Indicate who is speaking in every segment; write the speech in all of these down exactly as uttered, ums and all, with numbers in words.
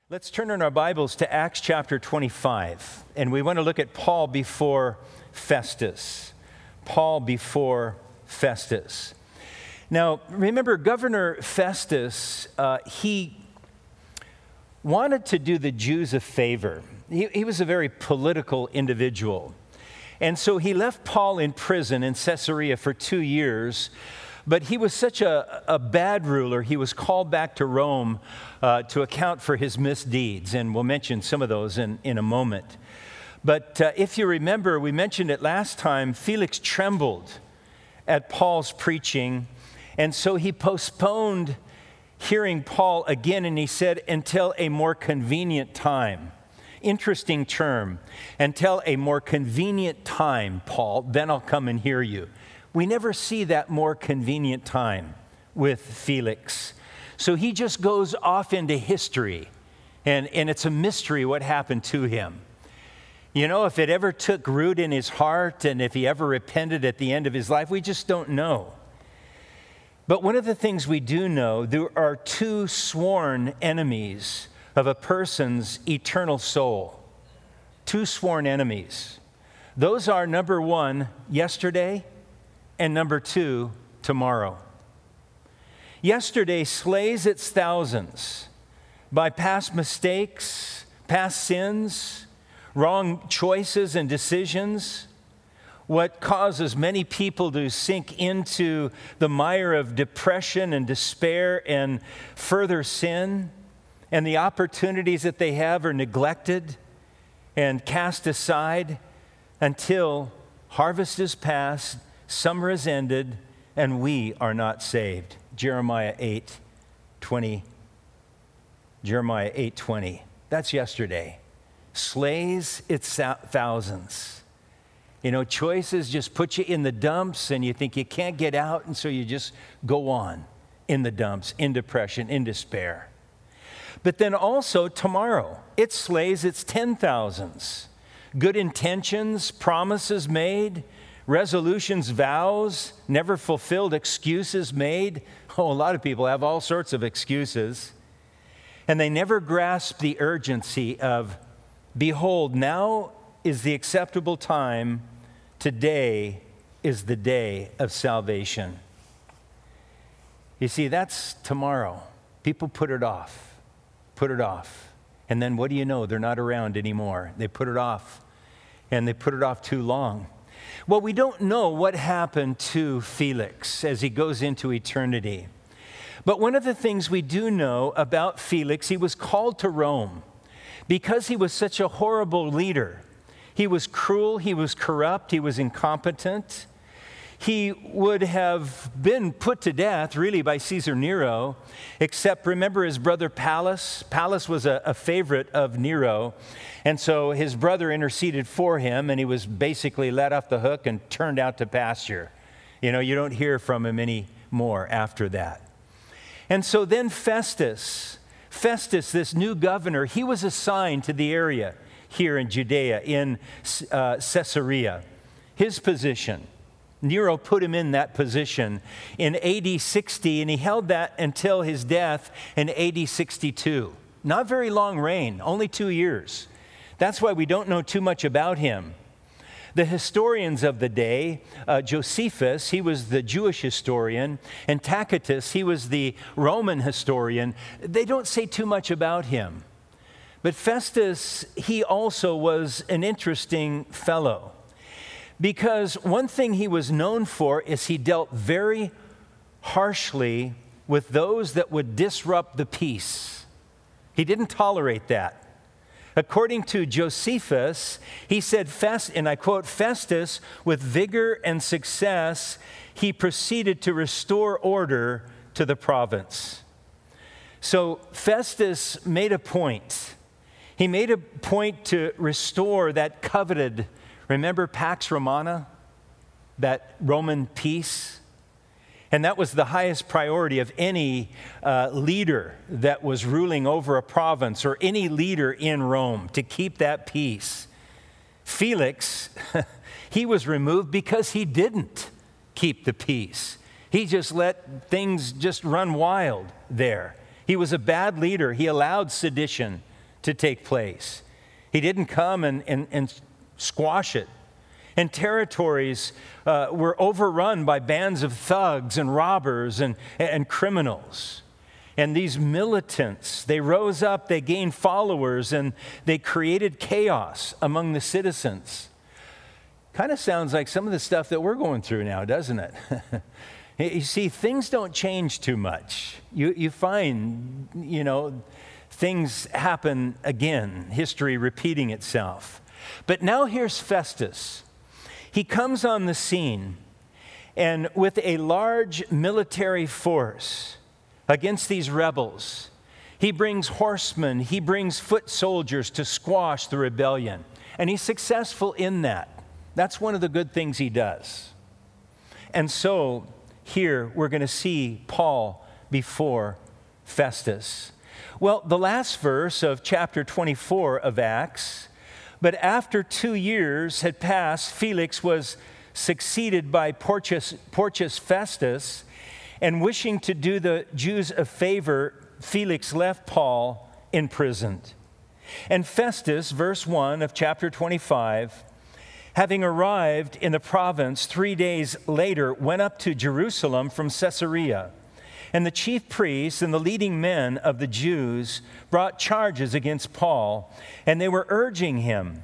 Speaker 1: Let's turn in our Bibles to Acts chapter twenty-five, and we want to look at Paul before Festus. Paul before Festus. Now, remember, Governor Festus, uh, he wanted to do the Jews a favor. He, he was a very political individual. And so he left Paul in prison in Caesarea for two years. But he was such a, a bad ruler, he was called back to Rome uh, to account for his misdeeds. And we'll mention some of those in, in a moment. But uh, if you remember, we mentioned it last time, Felix trembled at Paul's preaching. And so he postponed hearing Paul again, and he said, until a more convenient time. Interesting term. Until a more convenient time, Paul, then I'll come and hear you. We never see that more convenient time with Felix. So he just goes off into history, and, and it's a mystery what happened to him. You know, if it ever took root in his heart and if he ever repented at the end of his life, we just don't know. But one of the things we do know, there are two sworn enemies of a person's eternal soul. Two sworn enemies. Those are, number one, yesterday, and number two, tomorrow. Yesterday slays its thousands by past mistakes, past sins, wrong choices and decisions, what causes many people to sink into the mire of depression and despair and further sin, and the opportunities that they have are neglected and cast aside until harvest is past, summer is ended, and we are not saved. Jeremiah eight twenty. Jeremiah eight twenty. That's yesterday. Slays its thousands. You know, choices just put you in the dumps, and you think you can't get out, and so you just go on in the dumps, in depression, in despair. But then also tomorrow, it slays its ten thousands. Good intentions, promises made, resolutions, vows, never fulfilled, excuses made. Oh, a lot of people have all sorts of excuses. And they never grasp the urgency of, behold, now is the acceptable time. Today is the day of salvation. You see, that's tomorrow. People put it off, put it off. And then what do you know? They're not around anymore. They put it off, and they put it off too long. Well, we don't know what happened to Felix as he goes into eternity. But one of the things we do know about Felix, he was called to Rome because he was such a horrible leader. He was cruel, he was corrupt, he was incompetent. He would have been put to death, really, by Caesar Nero, except remember his brother Pallas? Pallas was a, a favorite of Nero, and so his brother interceded for him, and he was basically let off the hook and turned out to pasture. You know, you don't hear from him anymore after that. And so then Festus, Festus, this new governor, he was assigned to the area here in Judea, in uh, Caesarea, his position. Nero put him in that position in A D sixty, and he held that until his death in A D sixty-two. Not very long reign, only two years. That's why we don't know too much about him. The historians of the day, uh, Josephus, he was the Jewish historian, and Tacitus, he was the Roman historian. They don't say too much about him. But Festus, he also was an interesting fellow. Because one thing he was known for is he dealt very harshly with those that would disrupt the peace. He didn't tolerate that. According to Josephus, he said, Fest, and I quote, Festus, with vigor and success, he proceeded to restore order to the province. So Festus made a point. He made a point to restore that coveted, remember Pax Romana, that Roman peace? And that was the highest priority of any uh, leader that was ruling over a province or any leader in Rome, to keep that peace. Felix, he was removed because he didn't keep the peace. He just let things just run wild there. He was a bad leader. He allowed sedition to take place. He didn't come and, and, and squash it. And territories uh, were overrun by bands of thugs and robbers and, and criminals. And these militants, they rose up, they gained followers, and they created chaos among the citizens. Kind of sounds like some of the stuff that we're going through now, doesn't it? You see, things don't change too much. You, you find, you know, things happen again, history repeating itself. But now here's Festus. He comes on the scene, and with a large military force against these rebels, he brings horsemen, he brings foot soldiers to squash the rebellion. And he's successful in that. That's one of the good things he does. And so here we're going to see Paul before Festus. Well, the last verse of chapter twenty-four of Acts, but after two years had passed, Felix was succeeded by Porcius, Porcius Festus, and wishing to do the Jews a favor, Felix left Paul imprisoned. And Festus, verse one of chapter twenty-five, having arrived in the province three days later, went up to Jerusalem from Caesarea. And the chief priests and the leading men of the Jews brought charges against Paul, and they were urging him,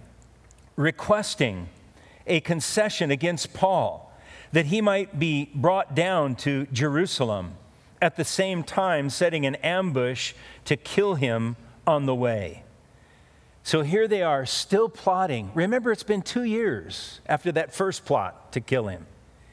Speaker 1: requesting a concession against Paul, that he might be brought down to Jerusalem, at the same time setting an ambush to kill him on the way. So here they are, still plotting. Remember, it's been two years after that first plot to kill him.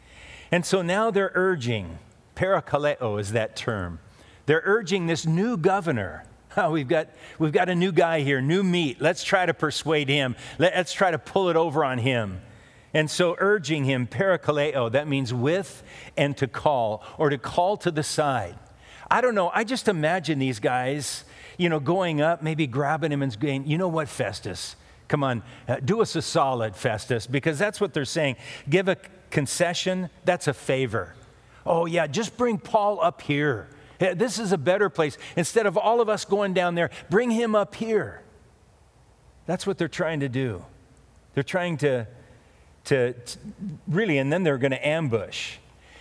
Speaker 1: And so now they're urging, parakaleo is that term. They're urging this new governor. Oh, we've got, we've got a new guy here, new meat. Let's try to persuade him. Let's try to pull it over on him. And so urging him, parakaleo, that means with and to call, or to call to the side. I don't know, I just imagine these guys, you know, going up, maybe grabbing him and saying, you know what, Festus, come on, uh, do us a solid, Festus, because that's what they're saying. Give a concession, that's a favor. Oh yeah, just bring Paul up here. This is a better place. Instead of all of us going down there, bring him up here. That's what they're trying to do. They're trying to, to, to really, and then they're going to ambush.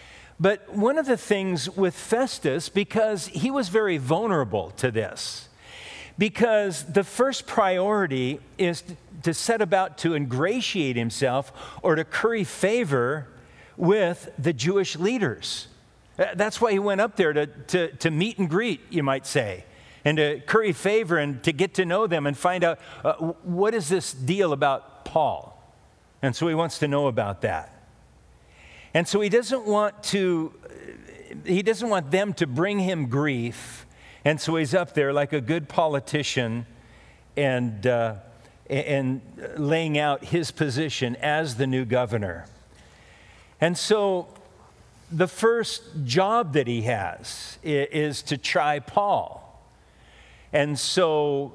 Speaker 1: But one of the things with Festus, because he was very vulnerable to this, because the first priority is to set about to ingratiate himself or to curry favor with the Jewish leaders. That's why he went up there, to, to, to meet and greet, you might say, and to curry favor and to get to know them and find out uh, what is this deal about Paul. And so he wants to know about that. And so he doesn't want to, he doesn't want them to bring him grief. And so he's up there like a good politician and, uh, and laying out his position as the new governor. And so the first job that he has is to try Paul. And so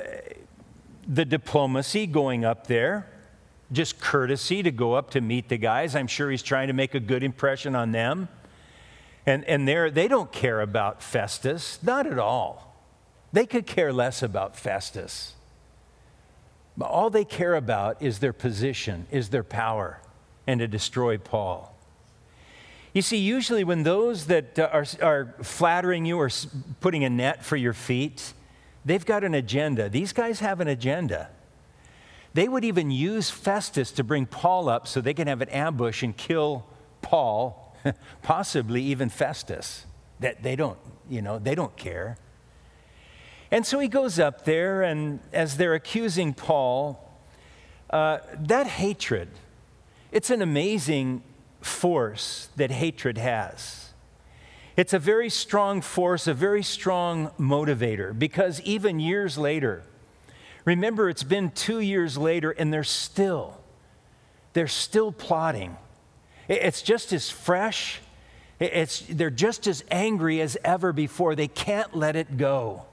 Speaker 1: the diplomacy going up there, just courtesy to go up to meet the guys. I'm sure he's trying to make a good impression on them. And, and they're, they don't care about Festus, not at all. They could care less about Festus. But all they care about is their position, is their power, and to destroy Paul. You see, usually when those that are, are flattering you or putting a net for your feet, they've got an agenda. These guys have an agenda. They would even use Festus to bring Paul up so they can have an ambush and kill Paul, possibly even Festus. That they don't, you know, they don't care. And so he goes up there, and as they're accusing Paul, uh, that hatred, it's an amazing force that hatred has. It's a very strong force, a very strong motivator, because even years later, remember, it's been two years later, and they're still, they're still plotting. It's just as fresh. It's, they're just as angry as ever before. They can't let it go.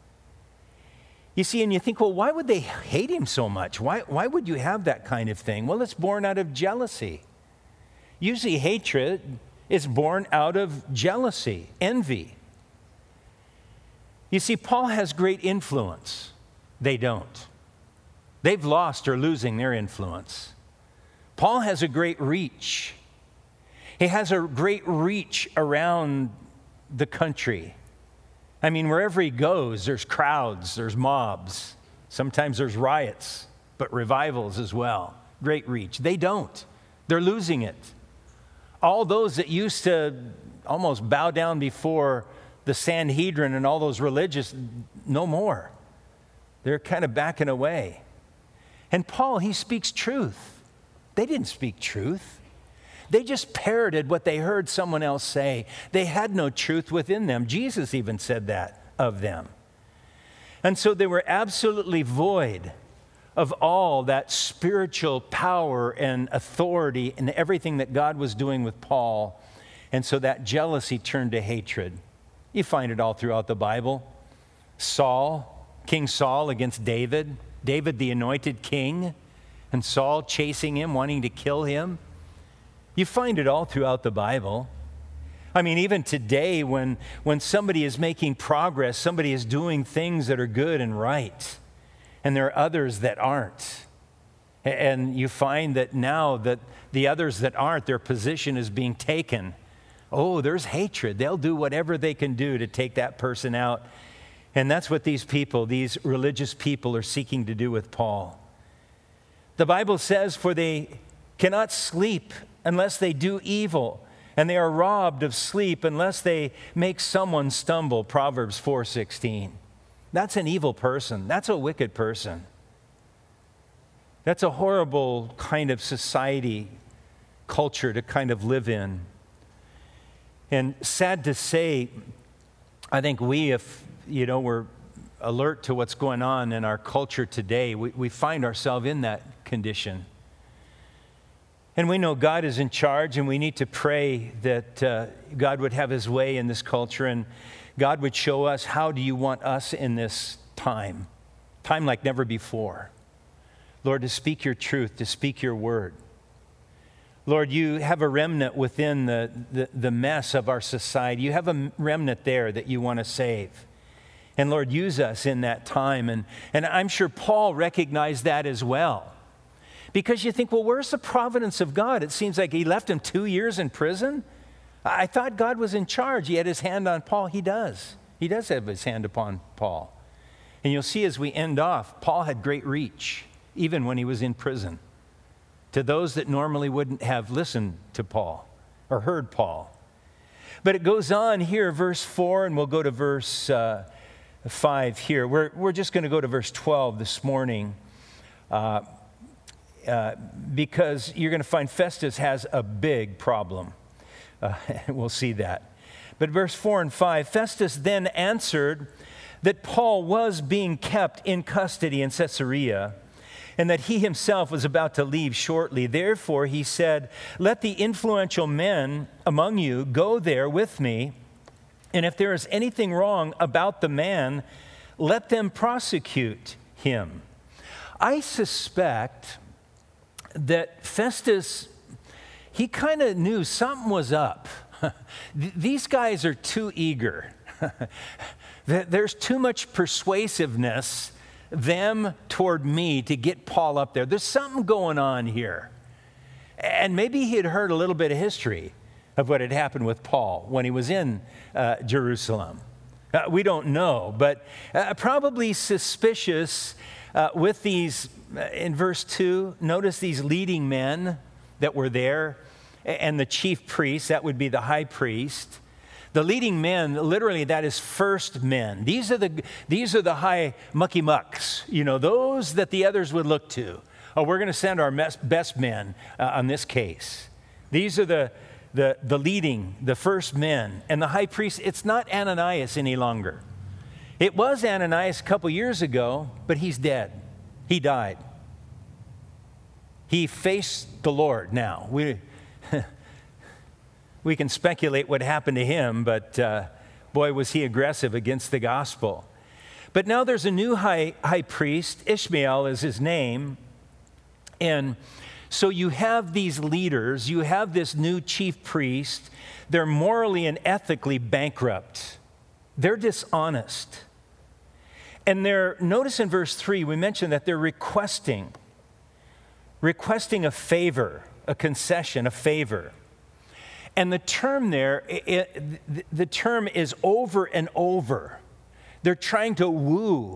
Speaker 1: You see, and you think, well, why would they hate him so much? Why, why would you have that kind of thing? Well, it's born out of jealousy. Usually hatred is born out of jealousy, envy. You see, Paul has great influence. They don't. They've lost or losing their influence. Paul has a great reach. He has a great reach around the country. I mean, wherever he goes, there's crowds, there's mobs. Sometimes there's riots, but revivals as well. Great reach. They don't. They're losing it. All those that used to almost bow down before the Sanhedrin and all those religious, no more. They're kind of backing away. And Paul, he speaks truth. They didn't speak truth. They just parroted what they heard someone else say. They had no truth within them. Jesus even said that of them. And so they were absolutely void of all that spiritual power and authority and everything that God was doing with Paul. And so that jealousy turned to hatred. You find it all throughout the Bible. Saul, King Saul against David. David, the anointed king, and Saul chasing him, wanting to kill him. You find it all throughout the Bible. I mean, even today, when, when somebody is making progress, somebody is doing things that are good and right, and there are others that aren't. And you find that now that the others that aren't, their position is being taken. Oh, there's hatred. They'll do whatever they can do to take that person out. And that's what these people, these religious people, are seeking to do with Paul. The Bible says, for they cannot sleep unless they do evil, and they are robbed of sleep unless they make someone stumble, Proverbs four sixteen. That's an evil person. That's a wicked person. That's a horrible kind of society, culture to kind of live in. And sad to say, I think we, if you know, we're alert to what's going on in our culture today, we, we find ourselves in that condition. And we know God is in charge, and we need to pray that uh, God would have his way in this culture, and God would show us, how do you want us in this time? Time like never before. Lord, to speak your truth, to speak your word. Lord, you have a remnant within the, the, the mess of our society. You have a remnant there that you want to save. And Lord, use us in that time. And, and I'm sure Paul recognized that as well. Because you think, well, where's the providence of God? It seems like he left him two years in prison. I thought God was in charge. He had his hand on Paul. He does. He does have his hand upon Paul. And you'll see as we end off, Paul had great reach, even when he was in prison, to those that normally wouldn't have listened to Paul or heard Paul. But it goes on here, verse four, and we'll go to verse uh, five here. We're, we're just going to go to verse twelve this morning. Uh, Uh, because you're going to find Festus has a big problem. Uh, we'll see that. But verse four and five, Festus then answered that Paul was being kept in custody in Caesarea, and that he himself was about to leave shortly. Therefore, he said, let the influential men among you go there with me, and if there is anything wrong about the man, let them prosecute him. I suspect that Festus, he kind of knew something was up. These guys are too eager. There's too much persuasiveness, them toward me, to get Paul up there. There's something going on here. And maybe he had heard a little bit of history of what had happened with Paul when he was in uh, Jerusalem. Uh, we don't know, but uh, probably suspicious uh, with these. In verse two, notice these leading men that were there, and the chief priest, that would be the high priest. The leading men, literally, that is first men. These are the these are the high mucky mucks, you know, those that the others would look to. Oh, we're going to send our best men uh, on this case. These are the, the, the leading, the first men. And the high priest, it's not Ananias any longer. It was Ananias a couple years ago, but he's dead. He died. He faced the Lord now. We, we can speculate what happened to him, but uh, boy, was he aggressive against the gospel. But now there's a new high, high priest. Ishmael is his name. And so you have these leaders. You have this new chief priest. They're morally and ethically bankrupt. They're dishonest. And they're, notice in verse three, we mentioned that they're requesting, requesting a favor, a concession, a favor. And the term there, it, the term is over and over. They're trying to woo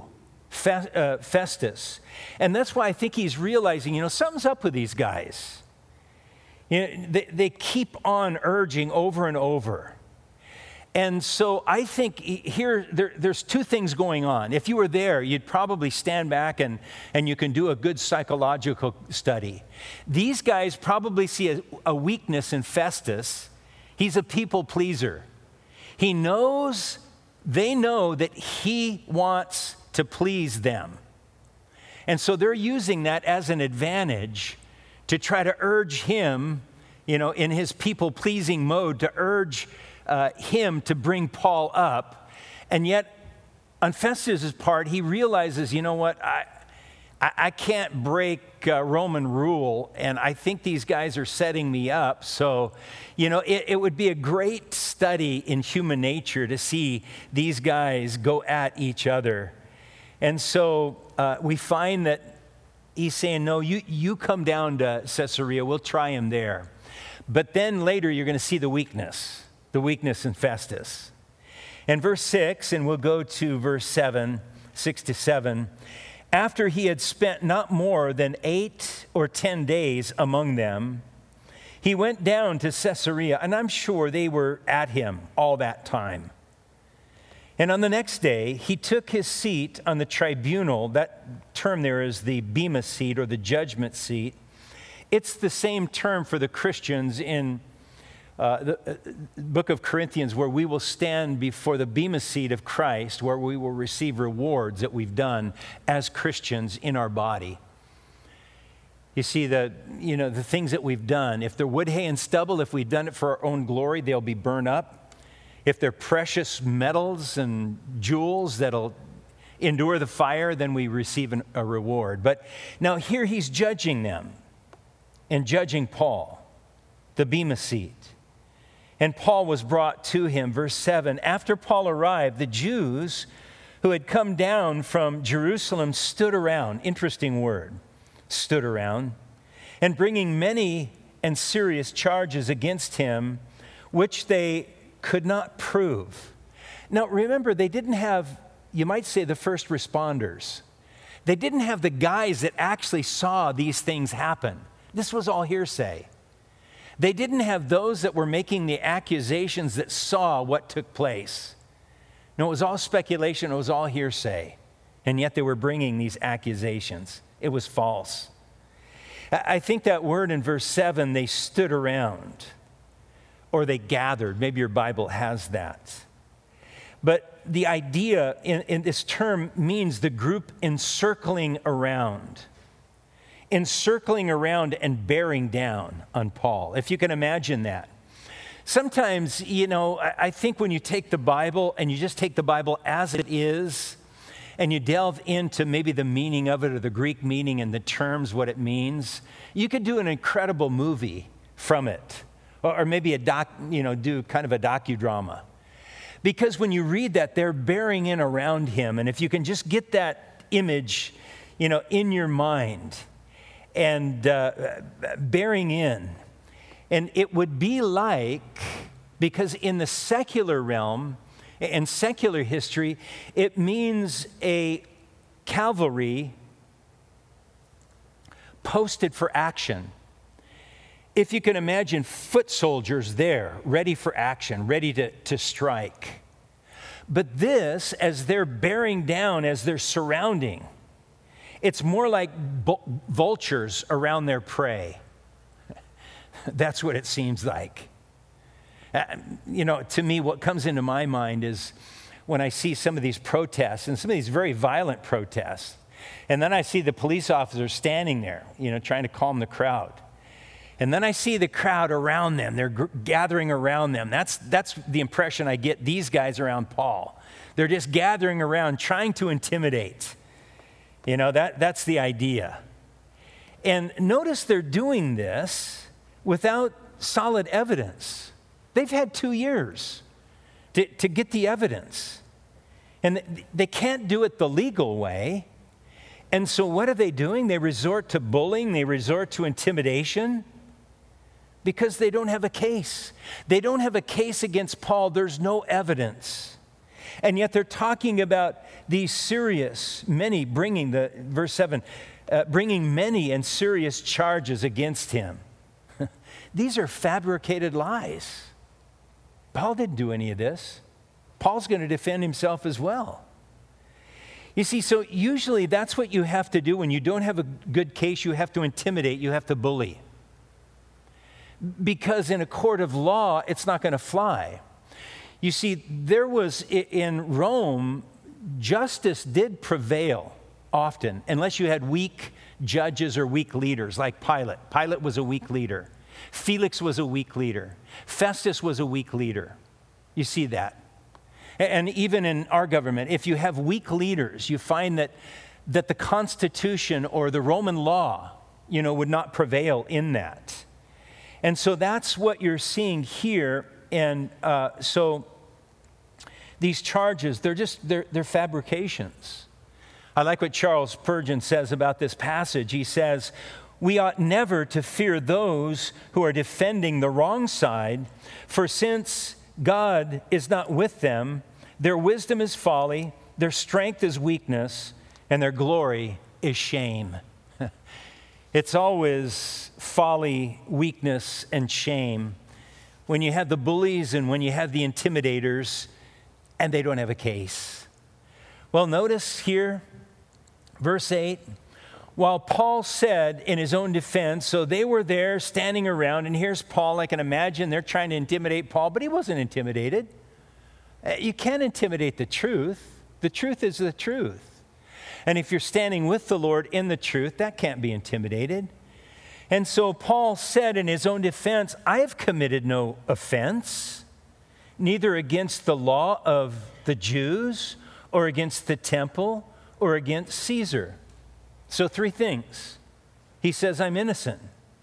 Speaker 1: Festus. And that's why I think he's realizing, you know, something's up with these guys. You know, they, they keep on urging over and over. And so I think here, there, there's two things going on. If you were there, you'd probably stand back and, and you can do a good psychological study. These guys probably see a, a weakness in Festus. He's a people pleaser. He knows, they know that he wants to please them. And so they're using that as an advantage to try to urge him, you know, in his people-pleasing mode, to urge uh, him to bring Paul up. And yet, on Festus's part, he realizes, you know what, I, I, I can't break uh, Roman rule, and I think these guys are setting me up. So, you know, it, it would be a great study in human nature to see these guys go at each other. And so uh, we find that he's saying, no, you, you come down to Caesarea, we'll try him there. But then later you're going to see the weakness, the weakness in Festus. And verse six, and we'll go to verse seven, six to seven. After he had spent not more than eight or ten days among them, he went down to Caesarea, and I'm sure they were at him all that time. And on the next day, he took his seat on the tribunal. That term there is the bema seat or the judgment seat. It's the same term for the Christians in uh, the uh, book of Corinthians, where we will stand before the bema seat of Christ, where we will receive rewards that we've done as Christians in our body. You see, the, you know, the things that we've done, if they're wood, hay, and stubble, if we've done it for our own glory, they'll be burned up. If they're precious metals and jewels that'll endure the fire, then we receive an, a reward. But now here he's judging them and judging Paul, the bema seat. And Paul was brought to him, verse seven. After Paul arrived, the Jews who had come down from Jerusalem stood around. Interesting word, stood around. And bringing many and serious charges against him, which they could not prove. Now, remember, they didn't have, you might say, the first responders. They didn't have the guys that actually saw these things happen. This was all hearsay. They didn't have those that were making the accusations that saw what took place. No, it was all speculation. It was all hearsay. And yet they were bringing these accusations. It was false. I think that word in verse seven, they stood around. Or they gathered. Maybe your Bible has that. But the idea in, in this term means the group encircling around. Encircling around and bearing down on Paul, if you can imagine that. Sometimes, you know, I, I think when you take the Bible and you just take the Bible as it is, and you delve into maybe the meaning of it or the Greek meaning and the terms, what it means, you could do an incredible movie from it. Or maybe a doc, you know, do kind of a docudrama. Because when you read that, they're bearing in around him. And if you can just get that image, you know, in your mind and uh, bearing in. And it would be like, because in the secular realm and secular history, it means a cavalry posted for action. If you can imagine foot soldiers there, ready for action, ready to, to strike. But this, as they're bearing down, as they're surrounding, it's more like vultures around their prey. That's what it seems like. Uh, you know, to me, what comes into my mind is when I see some of these protests, and some of these very violent protests, and then I see the police officers standing there, you know, trying to calm the crowd. And then I see the crowd around them. They're g- gathering around them. That's, that's the impression I get, these guys around Paul. They're just gathering around, trying to intimidate. You know, that, that's the idea. And notice they're doing this without solid evidence. They've had two years to, to get the evidence. And they can't do it the legal way. And so what are they doing? They resort to bullying, they resort to intimidation because they don't have a case. They don't have a case against Paul. There's no evidence. And yet they're talking about these serious, many bringing, the verse seven, uh, bringing many and serious charges against him. These are fabricated lies. Paul didn't do any of this. Paul's going to defend himself as well. You see, so usually that's what you have to do when you don't have a good case. You have to intimidate, you have to bully. Because in a court of law, it's not going to fly. You see, there was, in Rome, justice did prevail often, unless you had weak judges or weak leaders, like Pilate. Pilate was a weak leader. Felix was a weak leader. Festus was a weak leader. You see that. And even in our government, if you have weak leaders, you find that, that the Constitution or the Roman law, you know, would not prevail in that. And so that's what you're seeing here. And uh, so these charges, they're just, they're, they're fabrications. I like what Charles Spurgeon says about this passage. He says, "We ought never to fear those who are defending the wrong side, for since God is not with them, their wisdom is folly, their strength is weakness, and their glory is shame." It's always folly, weakness, and shame when you have the bullies and when you have the intimidators and they don't have a case. Well, notice here, verse eight, while Paul said in his own defense, so they were there standing around, and here's Paul. I can imagine they're trying to intimidate Paul, but he wasn't intimidated. You can't intimidate the truth. The truth is the truth. And if you're standing with the Lord in the truth, that can't be intimidated. And so Paul said in his own defense, "I have committed no offense, neither against the law of the Jews or against the temple or against Caesar." So three things. He says, I'm innocent.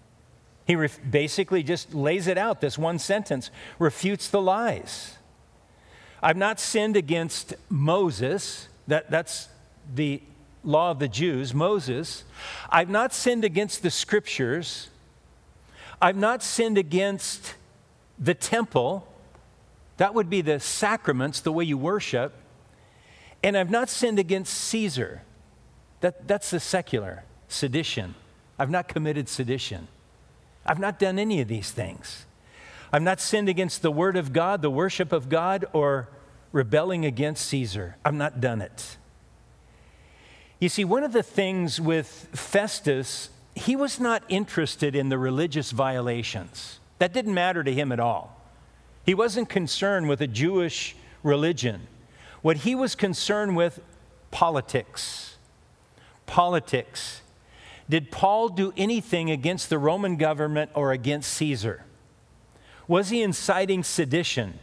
Speaker 1: He ref- basically just lays it out. This one sentence refutes the lies. I've not sinned against Moses. That, that's the law of the Jews, Moses. I've not sinned against the scriptures. I've not sinned against the temple. That would be the sacraments, the way you worship. And I've not sinned against Caesar. That, that's the secular sedition. I've not committed sedition. I've not done any of these things. I've not sinned against the word of God, the worship of God, or rebelling against Caesar. I've not done it. You see, one of the things with Festus, he was not interested in the religious violations. That didn't matter to him at all. He wasn't concerned with a Jewish religion. What he was concerned with, politics. Politics. Did Paul do anything against the Roman government or against Caesar? Was he inciting sedition?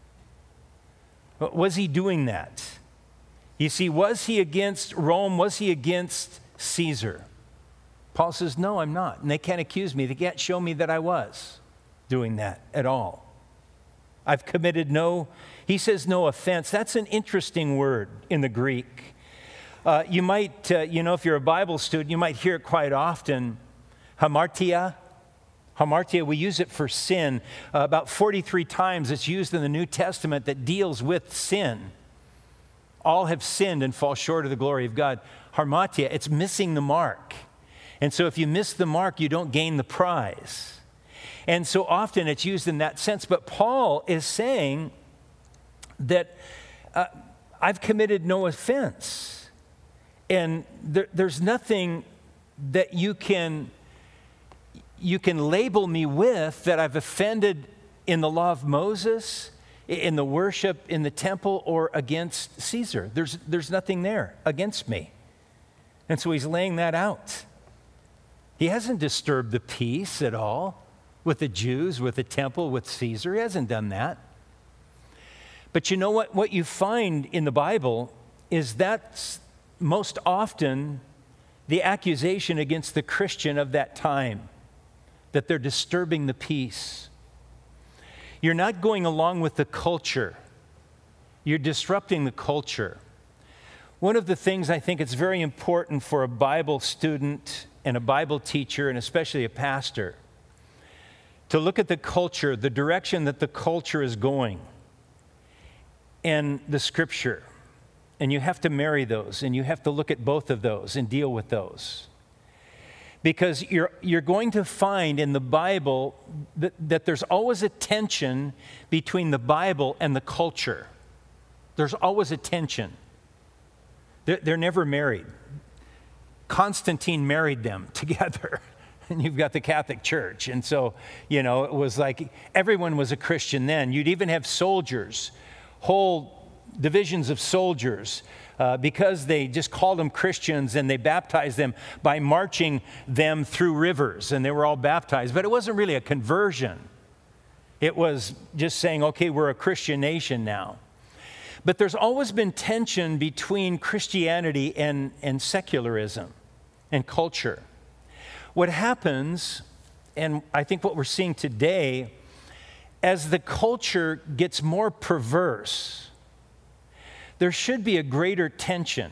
Speaker 1: Was he doing that? You see, was he against Rome? Was he against Caesar? Paul says, no, I'm not. And they can't accuse me. They can't show me that I was doing that at all. I've committed no, he says no offense. That's an interesting word in the Greek. Uh, you might, uh, you know, if you're a Bible student, you might hear it quite often. Hamartia. Hamartia, we use it for sin. Uh, about forty-three times it's used in the New Testament that deals with sin. All have sinned and fall short of the glory of God. Hamartia, it's missing the mark. And so if you miss the mark, you don't gain the prize. And so often it's used in that sense. But Paul is saying that uh, I've committed no offense. And there, there's nothing that you can, you can label me with that I've offended in the law of Moses, in the worship in the temple, or against Caesar. There's, there's nothing there against me. And so he's laying that out. He hasn't disturbed the peace at all with the Jews, with the temple, with Caesar. He hasn't done that. But you know what? What you find in the Bible is that's most often the accusation against the Christian of that time, that they're disturbing the peace. You're not going along with the culture. You're disrupting the culture. One of the things I think it's very important for a Bible student and a Bible teacher, and especially a pastor, to look at the culture, the direction that the culture is going, and the Scripture. And you have to marry those, and you have to look at both of those and deal with those. Because you're, you're going to find in the Bible that, that there's always a tension between the Bible and the culture. There's always a tension. They're, they're never married. Constantine married them together. And you've got the Catholic Church. And so, you know, it was like everyone was a Christian then. You'd even have soldiers, whole divisions of soldiers, uh, because they just called them Christians, and they baptized them by marching them through rivers, and they were all baptized. But it wasn't really a conversion. It was just saying, okay, we're a Christian nation now. But there's always been tension between Christianity and, and secularism and culture. What happens, and I think what we're seeing today, as the culture gets more perverse, there should be a greater tension.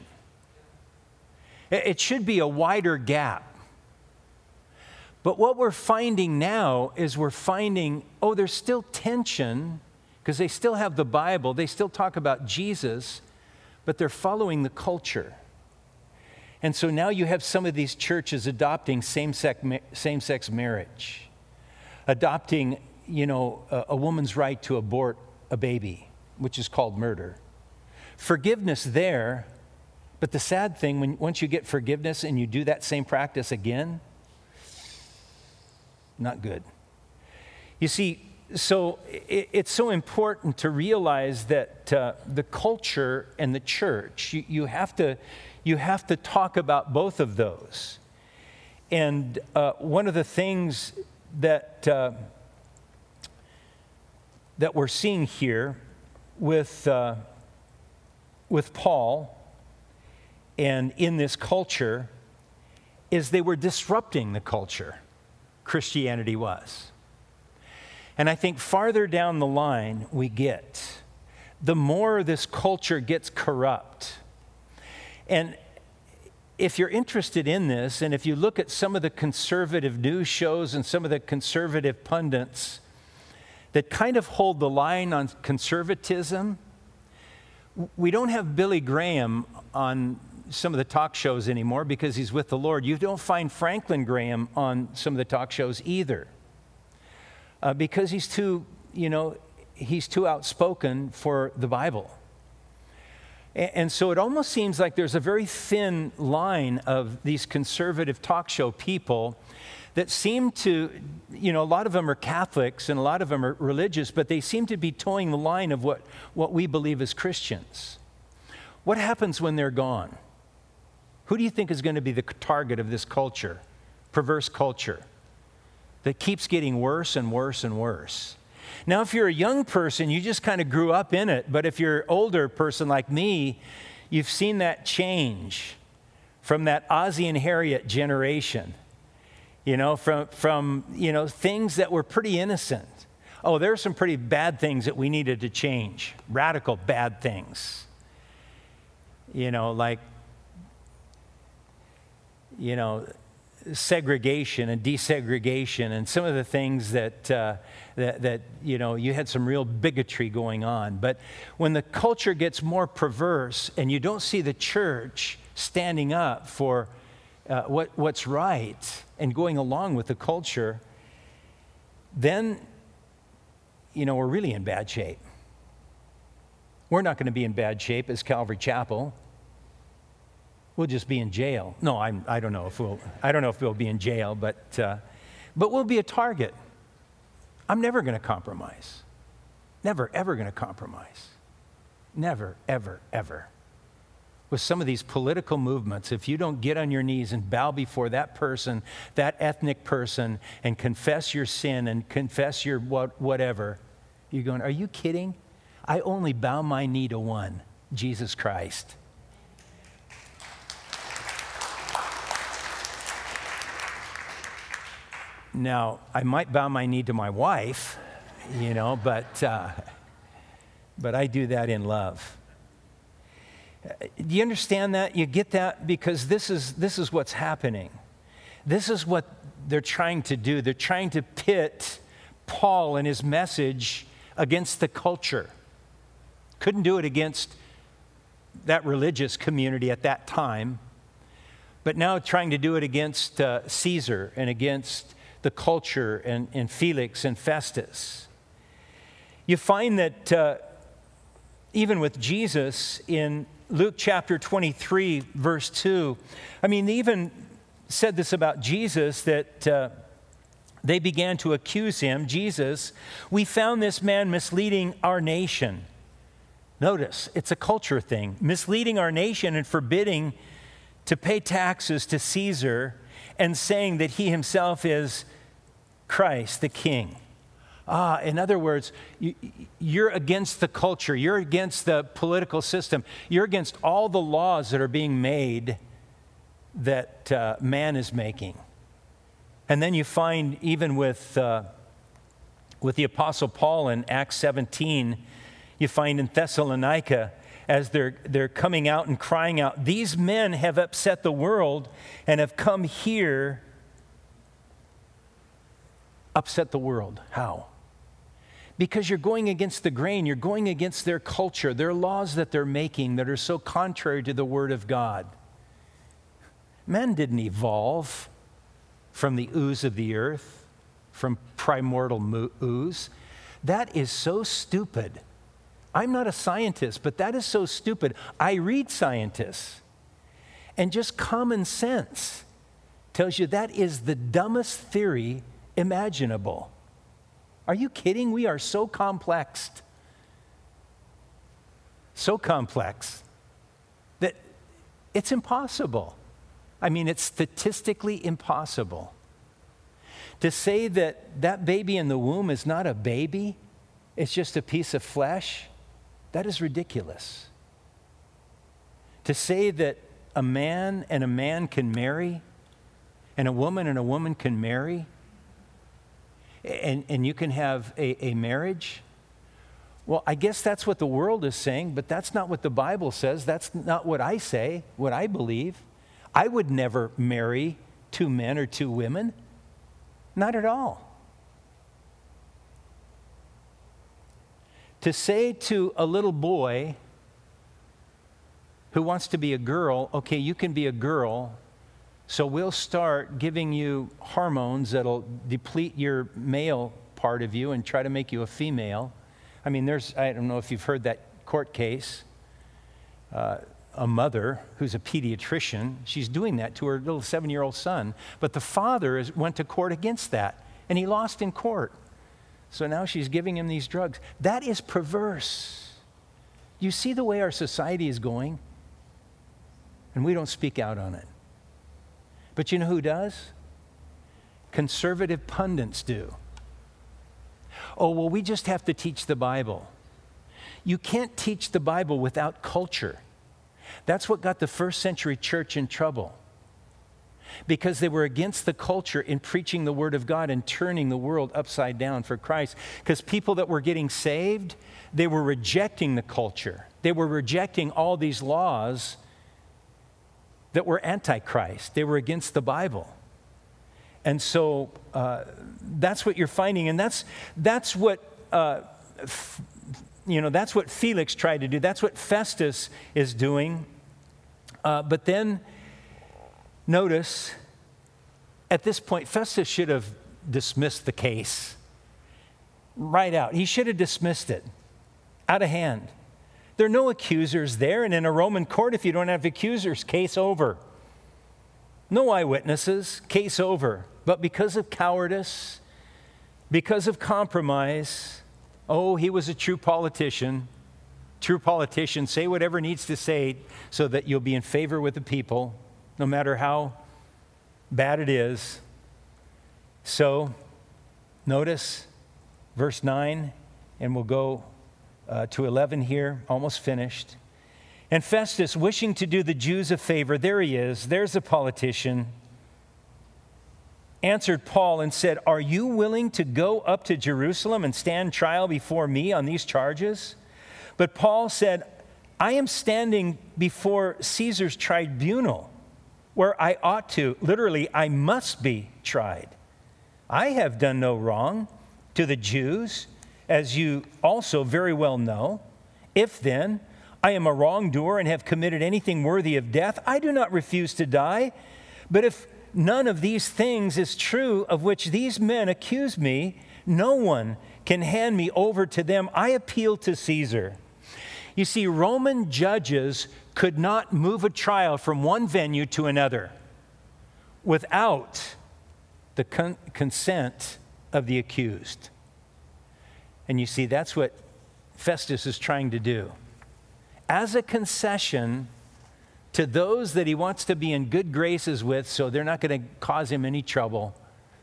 Speaker 1: It should be a wider gap. But what we're finding now is we're finding, oh, there's still tension, because they still have the Bible, they still talk about Jesus, but they're following the culture. And so now you have some of these churches adopting same-sex, same-sex marriage, adopting, you know, a, a woman's right to abort a baby, which is called murder. Forgiveness there, but the sad thing, when once you get forgiveness and you do that same practice again, not good. You see, so it, it's so important to realize that uh, the culture and the church, you, you have to you have to talk about both of those. And uh, one of the things that uh, that we're seeing here with uh, with Paul and in this culture is they were disrupting the culture. Christianity was. And I think farther down the line we get, the more this culture gets corrupt. And if you're interested in this, and if you look at some of the conservative news shows and some of the conservative pundits that kind of hold the line on conservatism, we don't have Billy Graham on some of the talk shows anymore because he's with the Lord. You don't find Franklin Graham on some of the talk shows either. Uh, because he's too, you know, he's too outspoken for the Bible. And, and so it almost seems like there's a very thin line of these conservative talk show people that seem to, you know, a lot of them are Catholics and a lot of them are religious, but they seem to be towing the line of what, what we believe as Christians. What happens when they're gone? Who do you think is going to be the target of this culture, perverse culture, that keeps getting worse and worse and worse? Now, if you're a young person, you just kind of grew up in it. But if you're an older person like me, you've seen that change from that Ozzie and Harriet generation, you know, from, from you know, things that were pretty innocent. Oh, there are some pretty bad things that we needed to change, radical bad things. You know, like, you know, segregation and desegregation and some of the things that, uh, that, that, you know, you had some real bigotry going on. But when the culture gets more perverse and you don't see the church standing up for uh, what, what's right and going along with the culture, then, you know, we're really in bad shape. We're not going to be in bad shape as Calvary Chapel. We'll just be in jail. No, I'm, I don't know if we'll. I don't know if we'll be in jail, but uh, but we'll be a target. I'm never going to compromise. Never, ever going to compromise. Never, ever, ever. With some of these political movements, if you don't get on your knees and bow before that person, that ethnic person, and confess your sin and confess your what, whatever, you're going, are you kidding? I only bow my knee to one, Jesus Christ. Now, I might bow my knee to my wife, you know, but uh, but I do that in love. Do you understand that? You get that? Because this is this is what's happening. This is what they're trying to do. They're trying to pit Paul and his message against the culture. Couldn't do it against that religious community at that time, but now trying to do it against uh, Caesar and against the culture and, and Felix and Festus. You find that uh, even with Jesus in Luke chapter twenty-three, verse two, I mean, they even said this about Jesus, that uh, they began to accuse him, Jesus, we found this man misleading our nation. Notice, it's a culture thing, misleading our nation and forbidding to pay taxes to Caesar and saying that he himself is Christ, the King. Ah, in other words, you, you're against the culture. You're against the political system. You're against all the laws that are being made that uh, man is making. And then you find even with, uh, with the Apostle Paul in Acts seventeen, you find in Thessalonica, as they're, they're coming out and crying out, these men have upset the world and have come here. Upset the world. How? Because you're going against the grain. You're going against their culture, their laws that they're making that are so contrary to the Word of God. Men didn't evolve from the ooze of the earth, from primordial ooze. That is so stupid. I'm not a scientist, but that is so stupid. I read scientists, and just common sense tells you that is the dumbest theory imaginable. Are you kidding? We are so complex. So complex that it's impossible. I mean, it's statistically impossible. To say that that baby in the womb is not a baby, it's just a piece of flesh, that is ridiculous. To say that a man and a man can marry, and a woman and a woman can marry, And, and you can have a, a marriage? Well, I guess that's what the world is saying, but that's not what the Bible says. That's not what I say, what I believe. I would never marry two men or two women. Not at all. To say to a little boy who wants to be a girl, okay, you can be a girl, so we'll start giving you hormones that'll deplete your male part of you and try to make you a female. I mean, there's, I don't know if you've heard that court case. Uh, a mother who's a pediatrician, she's doing that to her little seven-year-old son. But the father is, went to court against that, and he lost in court. So now she's giving him these drugs. That is perverse. You see the way our society is going? And we don't speak out on it. But you know who does? Conservative pundits do. Oh, well, we just have to teach the Bible. You can't teach the Bible without culture. That's what got the first century church in trouble. Because they were against the culture in preaching the Word of God and turning the world upside down for Christ. Because people that were getting saved, they were rejecting the culture. They were rejecting all these laws that were anti-Christ. They were against the Bible. And so uh, that's what you're finding. And that's that's what, uh, f- you know, that's what Felix tried to do. That's what Festus is doing. Uh, but then, notice, at this point, Festus should have dismissed the case right out. He should have dismissed it out of hand. There are no accusers there, and in a Roman court, if you don't have accusers, case over. No eyewitnesses, case over. But because of cowardice, because of compromise, oh, he was a true politician. True politicians say whatever needs to say so that you'll be in favor with the people, no matter how bad it is. So, notice verse nine, and we'll go Uh, to eleven here, almost finished. And Festus, wishing to do the Jews a favor, there he is, there's a politician, answered Paul and said, are you willing to go up to Jerusalem and stand trial before me on these charges? But Paul said, I am standing before Caesar's tribunal where I ought to, literally, I must be tried. I have done no wrong to the Jews, as you also very well know. If then I am a wrongdoer and have committed anything worthy of death, I do not refuse to die. But if none of these things is true of which these men accuse me, no one can hand me over to them. I appeal to Caesar. You see, Roman judges could not move a trial from one venue to another without the con- consent of the accused. And you see, that's what Festus is trying to do. As a concession to those that he wants to be in good graces with, so they're not going to cause him any trouble,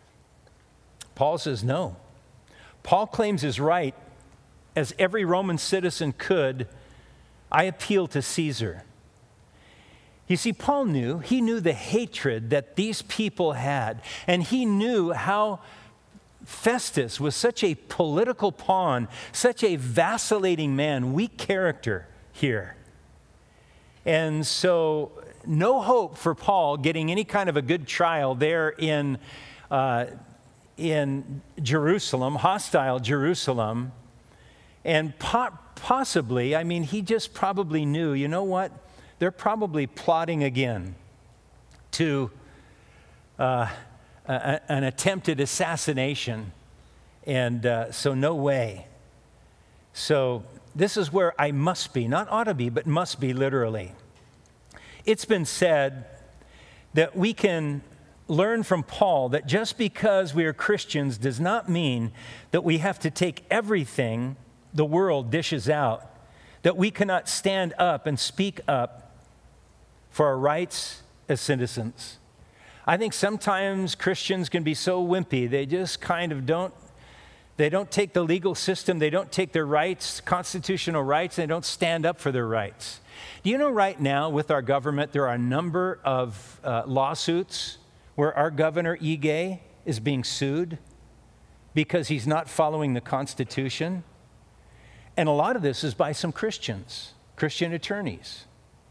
Speaker 1: Paul says no. Paul claims his right, as every Roman citizen could. I appeal to Caesar. You see, Paul knew, he knew the hatred that these people had, and he knew how Festus was such a political pawn, such a vacillating man, weak character here. And so no hope for Paul getting any kind of a good trial there in, uh, in Jerusalem, hostile Jerusalem. And po- possibly, I mean, he just probably knew, you know what? They're probably plotting again to uh, a, an attempted assassination. And uh, so no way. So this is where I must be, not ought to be, but must be literally. It's been said that we can learn from Paul that just because we are Christians does not mean that we have to take everything the world dishes out, that we cannot stand up and speak up for our rights as citizens. I think sometimes Christians can be so wimpy, they just kind of don't, they don't take the legal system, they don't take their rights, constitutional rights, they don't stand up for their rights. Do you know right now with our government there are a number of uh, lawsuits where our governor, Ige, is being sued because he's not following the Constitution? And a lot of this is by some Christians, Christian attorneys.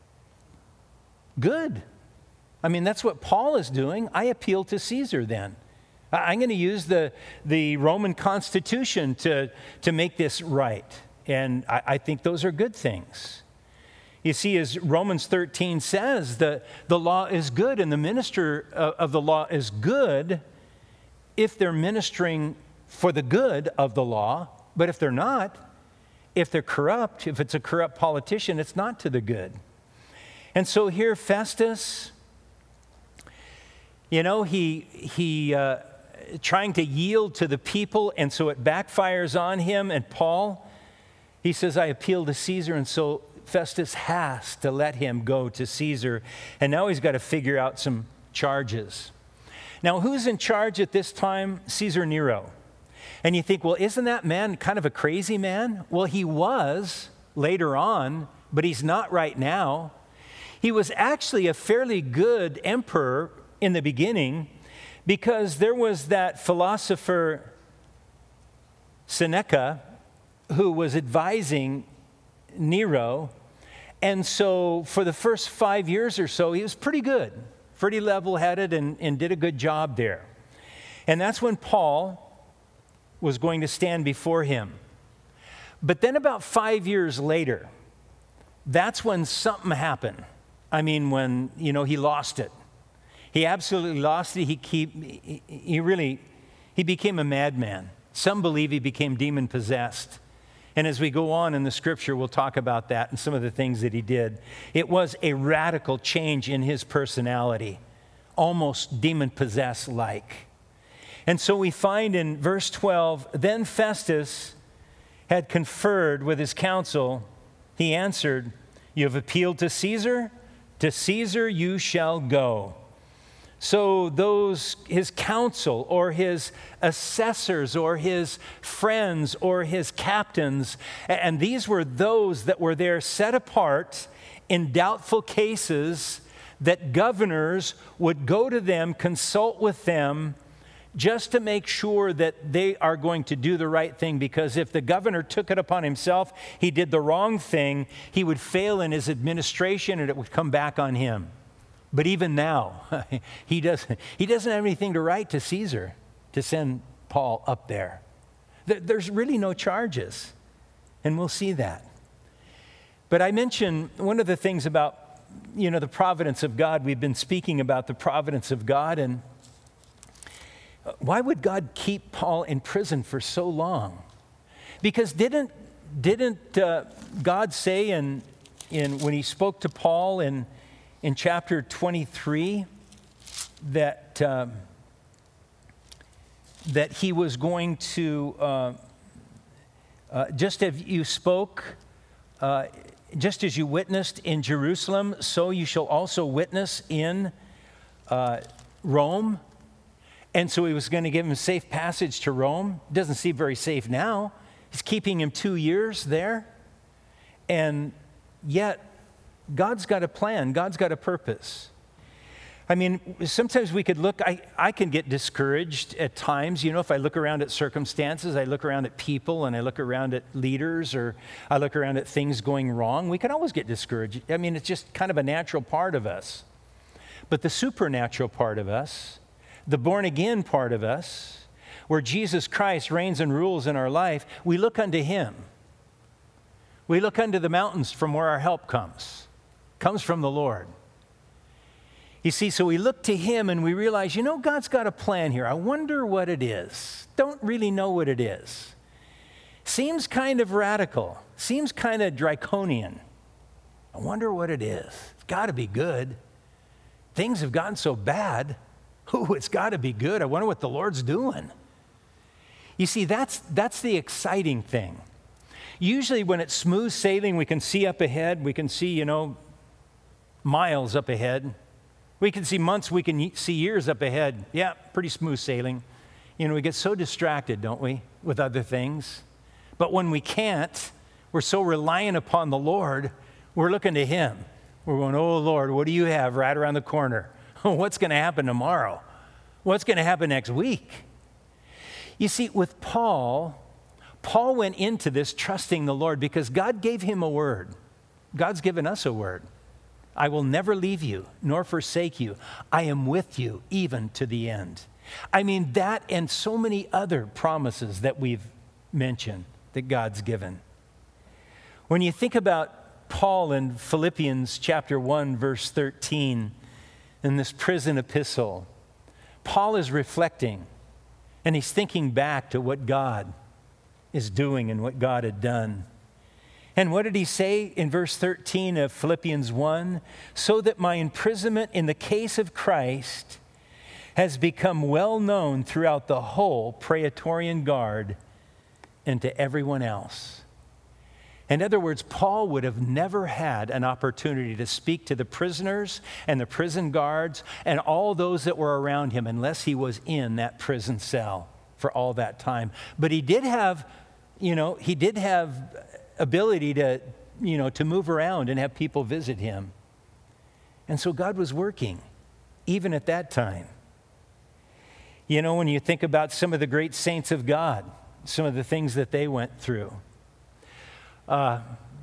Speaker 1: Good. I mean, that's what Paul is doing. I appeal to Caesar then. I'm going to use the, the Roman Constitution to, to make this right. And I, I think those are good things. You see, as Romans thirteen says, the, the law is good and the minister of, of the law is good if they're ministering for the good of the law. But if they're not, if they're corrupt, if it's a corrupt politician, it's not to the good. And so here Festus, you know, he, he uh, trying to yield to the people, and so it backfires on him. And Paul, he says, I appeal to Caesar, and so Festus has to let him go to Caesar. And now he's got to figure out some charges. Now, who's in charge at this time? Caesar Nero. And you think, well, isn't that man kind of a crazy man? Well, he was later on, but he's not right now. He was actually a fairly good emperor in the beginning because there was that philosopher Seneca who was advising Nero. And so for the first five years or so, he was pretty good, pretty level-headed and, and did a good job there. And that's when Paul was going to stand before him. But then about five years later, that's when something happened. I mean, when, you know, he lost it. He absolutely lost it. He, he, he really, he became a madman. Some believe he became demon-possessed. And as we go on in the scripture, we'll talk about that and some of the things that he did. It was a radical change in his personality, almost demon-possessed like. And so we find in verse twelve, then Festus had conferred with his council. He answered, you have appealed to Caesar? To Caesar you shall go. So those, his council or his assessors or his friends or his captains, and these were those that were there set apart in doubtful cases that governors would go to them, consult with them, just to make sure that they are going to do the right thing, because if the governor took it upon himself, he did the wrong thing, he would fail in his administration and it would come back on him. But even now, he doesn't, he doesn't have anything to write to Caesar to send Paul up there. There's really no charges, and we'll see that. But I mentioned one of the things about, you know, the providence of God. We've been speaking about the providence of God, and why would God keep Paul in prison for so long? Because didn't didn't uh, God say in in when he spoke to Paul in in chapter twenty-three that um, that he was going to uh, uh, just as you spoke, uh, just as you witnessed in Jerusalem, so you shall also witness in uh, Rome. And so he was going to give him safe passage to Rome. Doesn't seem very safe now. He's keeping him two years there. And yet, God's got a plan. God's got a purpose. I mean, sometimes we could look, I, I can get discouraged at times. You know, if I look around at circumstances, I look around at people, and I look around at leaders, or I look around at things going wrong, we can always get discouraged. I mean, it's just kind of a natural part of us. But the supernatural part of us, the born-again part of us, where Jesus Christ reigns and rules in our life, we look unto him. We look unto the mountains from where our help comes. Comes from the Lord. You see, so we look to him and we realize, you know, God's got a plan here. I wonder what it is. Don't really know what it is. Seems kind of radical. Seems kind of draconian. I wonder what it is. It's got to be good. Things have gotten so bad. Ooh, it's got to be good. I wonder what the Lord's doing. You see, that's that's the exciting thing. Usually when it's smooth sailing, we can see up ahead. We can see, you know, miles up ahead. We can see months, we can see years up ahead. Yeah, pretty smooth sailing. You know, we get so distracted, don't we, with other things. But when we can't, we're so reliant upon the Lord, we're looking to him. We're going, oh, Lord, what do you have right around the corner? What's going to happen tomorrow? What's going to happen next week? You see, with Paul, Paul went into this trusting the Lord because God gave him a word. God's given us a word. I will never leave you nor forsake you. I am with you even to the end. I mean, that and so many other promises that we've mentioned that God's given. When you think about Paul in Philippians chapter one, verse thirteen, in this prison epistle, Paul is reflecting and he's thinking back to what God is doing and what God had done. And what did he say in verse thirteen of Philippians one? So that my imprisonment in the case of Christ has become well known throughout the whole Praetorian Guard and to everyone else. In other words, Paul would have never had an opportunity to speak to the prisoners and the prison guards and all those that were around him unless he was in that prison cell for all that time. But he did have, you know, he did have ability to, you know, to move around and have people visit him. And so God was working, even at that time. You know, when you think about some of the great saints of God, some of the things that they went through. Uh,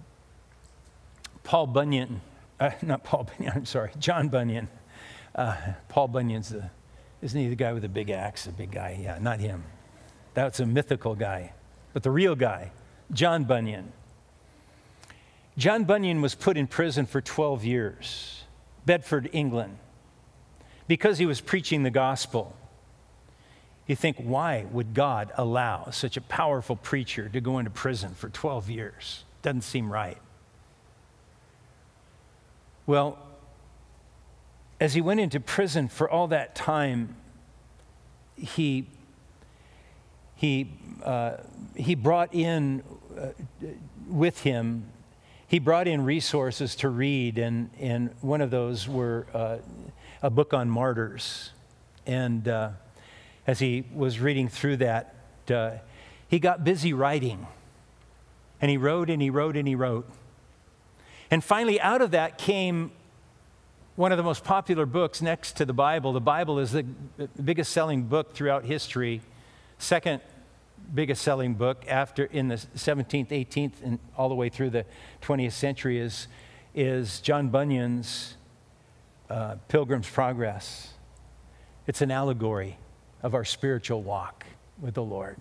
Speaker 1: Paul Bunyan, uh, not Paul Bunyan, I'm sorry, John Bunyan. Uh, Paul Bunyan's the, isn't he the guy with the big axe, the big guy? Yeah, not him. That's a mythical guy. But the real guy, John Bunyan. John Bunyan was put in prison for twelve years, Bedford, England, because he was preaching the gospel. You think, why would God allow such a powerful preacher to go into prison for twelve years? Doesn't seem right. Well, as he went into prison for all that time, he he uh, he brought in uh, with him. He brought in resources to read, and and one of those were uh, a book on martyrs, and. Uh, As he was reading through that, uh, he got busy writing. And he wrote and he wrote and he wrote. And finally, out of that came One of the most popular books next to the Bible. The Bible is the biggest selling book throughout history. Second biggest selling book after in the seventeenth, eighteenth, and all the way through the twentieth century is, is John Bunyan's uh, Pilgrim's Progress. It's an allegory of our spiritual walk with the Lord.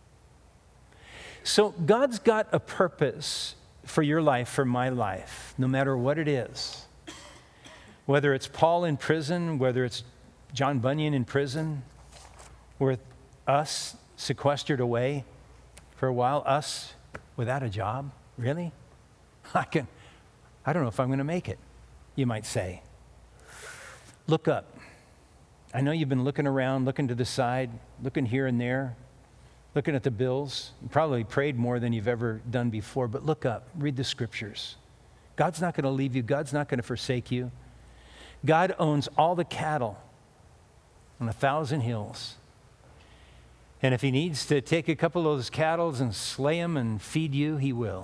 Speaker 1: So God's got a purpose for your life, for my life, no matter what it is. Whether it's Paul in prison, whether it's John Bunyan in prison, or us sequestered away for a while, us without a job, really? I can, I don't know if I'm going to make it, you might say. Look up. I know you've been looking around, looking to the side, looking here and there, looking at the bills. You probably prayed more than you've ever done before, but look up, read the scriptures. God's not going to leave you. God's not going to forsake you. God owns all the cattle on a thousand hills. And if he needs to take a couple of those cattle and slay them and feed you, he will.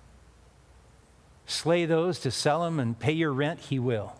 Speaker 1: Slay those to sell them and pay your rent, he will.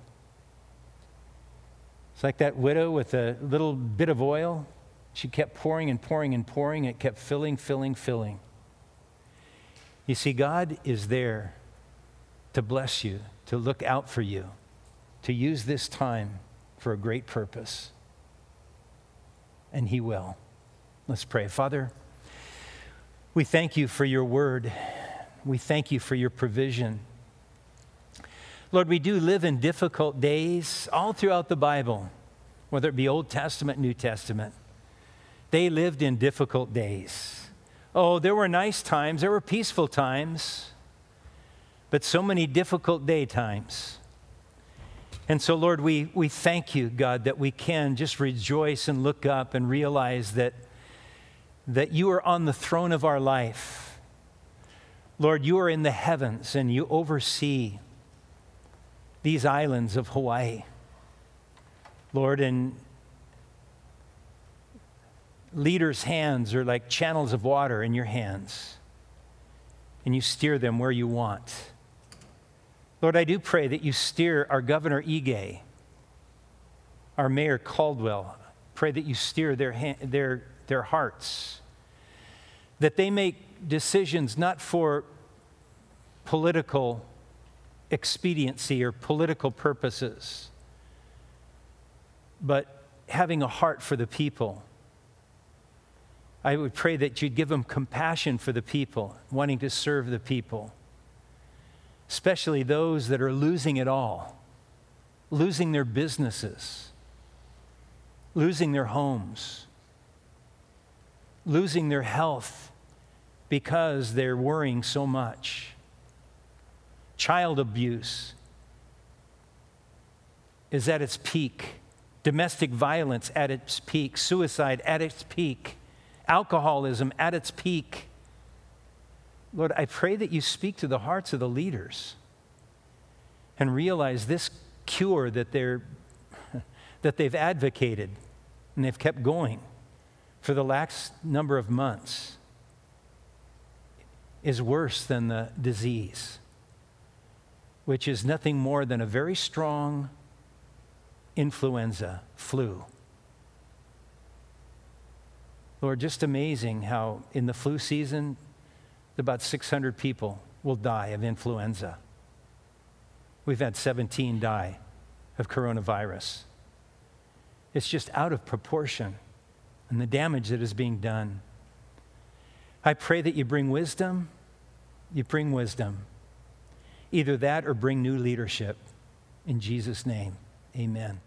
Speaker 1: It's like that widow with a little bit of oil. She kept pouring and pouring and pouring. It kept filling, filling, filling. You see, God is there to bless you, to look out for you, to use this time for a great purpose. And he will. Let's pray. Father, we thank you for your word. We thank you for your provision. Lord, we do live in difficult days all throughout the Bible, whether it be Old Testament, New Testament. They lived in difficult days. Oh, there were nice times, there were peaceful times, but so many difficult day times. And so, Lord, we, we thank you, God, that we can just rejoice and look up and realize that, that you are on the throne of our life. Lord, you are in the heavens and you oversee these islands of Hawaii. Lord, and leaders' hands are like channels of water in your hands, and you steer them where you want. Lord, I do pray that you steer our Governor Ige, our Mayor Caldwell. Pray that you steer their, ha- their, their hearts, that they make decisions not for political expediency or political purposes, but having a heart for the people. I would pray that you'd give them compassion for the people, wanting to serve the people, especially those that are losing it all, losing their businesses, losing their homes, losing their health because they're worrying so much. Child abuse is at its peak. Domestic violence at its peak. Suicide at its peak. Alcoholism at its peak. Lord, I pray that you speak to the hearts of the leaders and realize this cure that they're that they've advocated and they've kept going for the last number of months is worse than the disease, which is nothing more than a very strong influenza, flu. Lord, just amazing how in the flu season, about six hundred people will die of influenza. We've had seventeen die of coronavirus. It's just out of proportion and the damage that is being done. I pray that you bring wisdom, you bring wisdom. Either that or bring new leadership. In Jesus' name, amen.